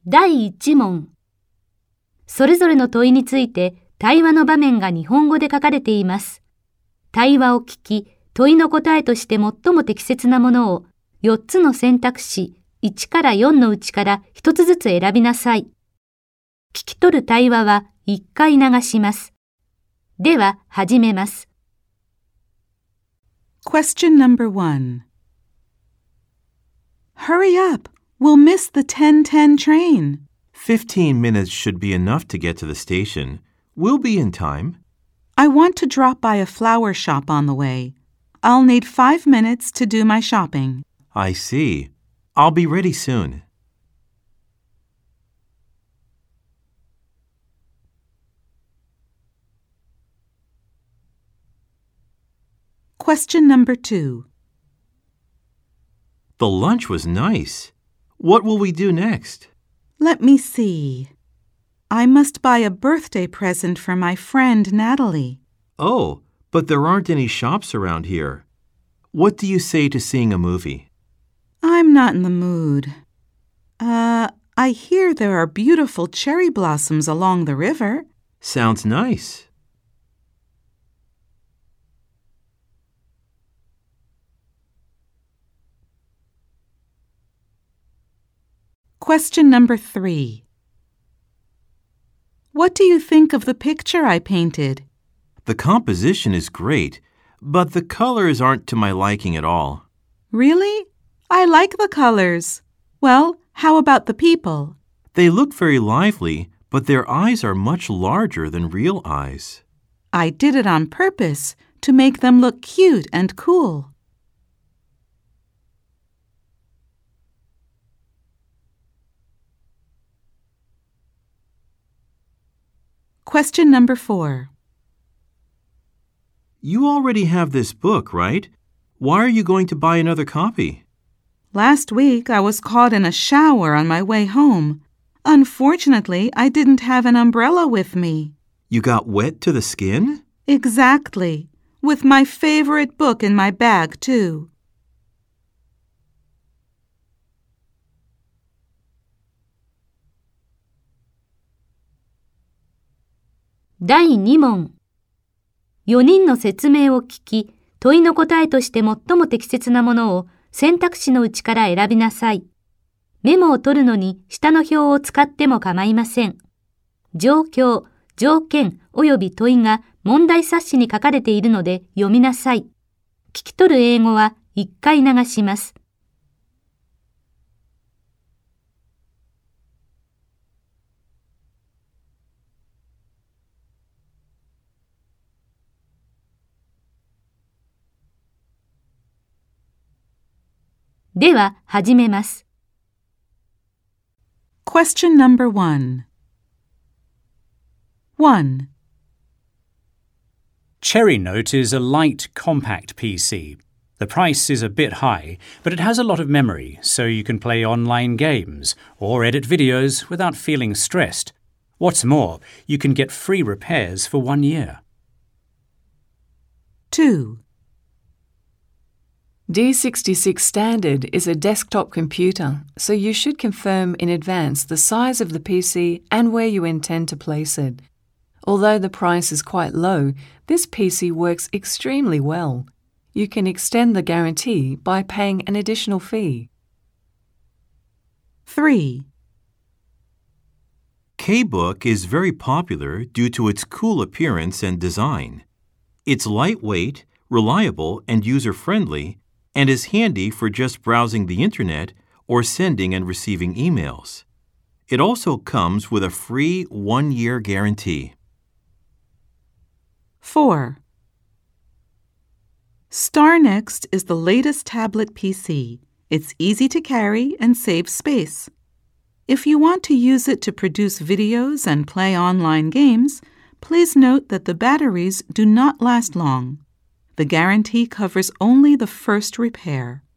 第1問。それぞれの問いについて対話の場面が日本語で書かれています。対話を聞き、問いの答えとして最も適切なものを4つの選択肢1から4のうちから1つずつ選びなさい。聞き取る対話は1回流します。では、始めます。 Question number 1. Hurry up! We'll miss the 10:10 train. 15 minutes should be enough to get to the station. We'll be in time. I want to drop by a flower shop on the way. I'll need 5 minutes to do my shopping. I see. I'll be ready soon. Question number 2. The lunch was nice. What will we do next? Let me see. I must buy a birthday present for my friend Natalie. Oh, but there aren't any shops around here. What do you say to seeing a movie? I'm not in the mood. I hear there are beautiful cherry blossoms along the river. Sounds nice. Question number 3. What do you think of the picture I painted? The composition is great, but the colors aren't to my liking at all. Really? I like the colors. Well, how about the people? They look very lively, but their eyes are much larger than real eyes. I did it on purpose to make them look cute and cool. Question number 4. You already have this book, right? Why are you going to buy another copy? Last week I was caught in a shower on my way home. Unfortunately, I didn't have an umbrella with me. You got wet to the skin? Exactly. With my favorite book in my bag, too. 第2問。4人の説明を聞き、問いの答えとして最も適切なものを選択肢のうちから選びなさい。メモを取るのに下の表を使っても構いません。状況、条件及び問いが問題冊子に書かれているので読みなさい。聞き取る英語は1回流します。では、始めます。 Question number 1. 1. Cherry Note is a light, compact PC. The price is a bit high, but it has a lot of memory, so you can play online games or edit videos without feeling stressed. What's more, you can get free repairs for 1 year. 2. D66 Standard is a desktop computer, so you should confirm in advance the size of the PC and where you intend to place it. Although the price is quite low, this PC works extremely well. You can extend the guarantee by paying an additional fee. 3. K-Book is very popular due to its cool appearance and design. It's lightweight, reliable, and user-friendly, and is handy for just browsing the internet or sending and receiving emails. It also comes with a free 1-year guarantee. 4. StarNext is the latest tablet PC. It's easy to carry and saves space. If you want to use it to produce videos and play online games, please note that the batteries do not last long. The guarantee covers only the first repair.